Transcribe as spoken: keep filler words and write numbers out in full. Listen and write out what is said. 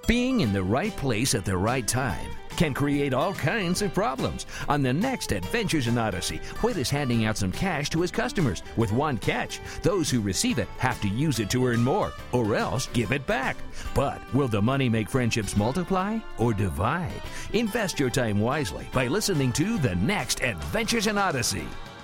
Being in the right place at the right time can create all kinds of problems. On the next Adventures in Odyssey, Whit is handing out some cash to his customers with one catch. Those who receive it have to use it to earn more, or else give it back. But will the money make friendships multiply or divide? Invest your time wisely by listening to the next Adventures in Odyssey.